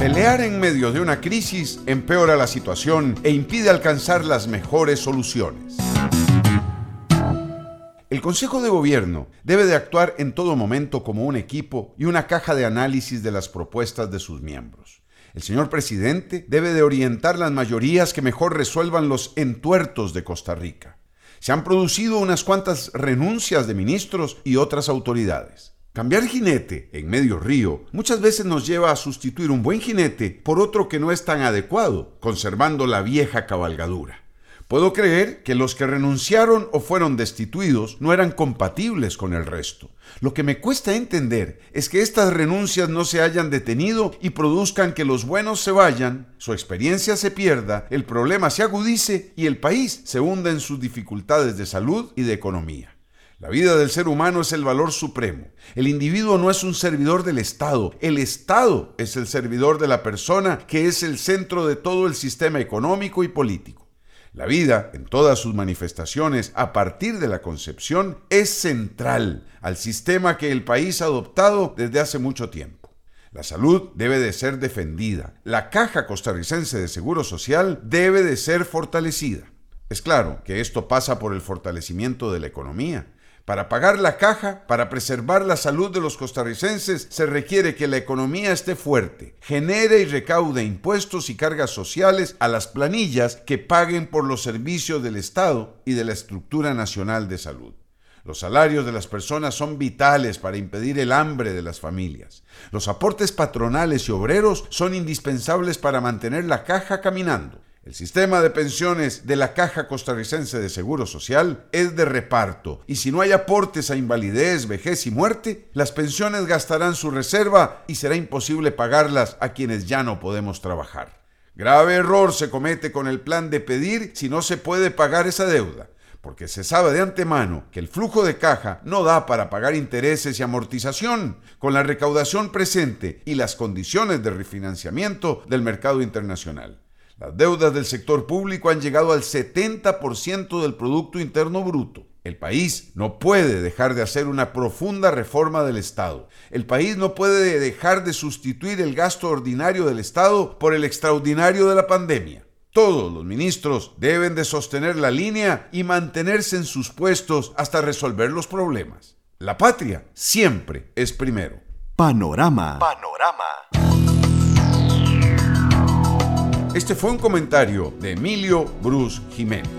Pelear en medio de una crisis empeora la situación e impide alcanzar las mejores soluciones. El Consejo de Gobierno debe de actuar en todo momento como un equipo y una caja de análisis de las propuestas de sus miembros. El señor presidente debe de orientar las mayorías que mejor resuelvan los entuertos de Costa Rica. Se han producido unas cuantas renuncias de ministros y otras autoridades. Cambiar jinete en medio río muchas veces nos lleva a sustituir un buen jinete por otro que no es tan adecuado, conservando la vieja cabalgadura. Puedo creer que los que renunciaron o fueron destituidos no eran compatibles con el resto. Lo que me cuesta entender es que estas renuncias no se hayan detenido y produzcan que los buenos se vayan, su experiencia se pierda, el problema se agudice y el país se hunda en sus dificultades de salud y de economía. La vida del ser humano es el valor supremo. El individuo no es un servidor del Estado. El Estado es el servidor de la persona, que es el centro de todo el sistema económico y político. La vida, en todas sus manifestaciones, a partir de la concepción, es central al sistema que el país ha adoptado desde hace mucho tiempo. La salud debe de ser defendida. La Caja Costarricense de Seguro Social debe de ser fortalecida. Es claro que esto pasa por el fortalecimiento de la economía. Para pagar la caja, para preservar la salud de los costarricenses, se requiere que la economía esté fuerte, genere y recaude impuestos y cargas sociales a las planillas que paguen por los servicios del Estado y de la estructura nacional de salud. Los salarios de las personas son vitales para impedir el hambre de las familias. Los aportes patronales y obreros son indispensables para mantener la caja caminando. El sistema de pensiones de la Caja Costarricense de Seguro Social es de reparto, y si no hay aportes a invalidez, vejez y muerte, las pensiones gastarán su reserva y será imposible pagarlas a quienes ya no podemos trabajar. Grave error se comete con el plan de pedir si no se puede pagar esa deuda, porque se sabe de antemano que el flujo de caja no da para pagar intereses y amortización, con la recaudación presente y las condiciones de refinanciamiento del mercado internacional. Las deudas del sector público han llegado al 70% del Producto Interno Bruto. El país no puede dejar de hacer una profunda reforma del Estado. El país no puede dejar de sustituir el gasto ordinario del Estado por el extraordinario de la pandemia. Todos los ministros deben de sostener la línea y mantenerse en sus puestos hasta resolver los problemas. La patria siempre es primero. Panorama. Este fue un comentario de Emilio Bruce Jiménez.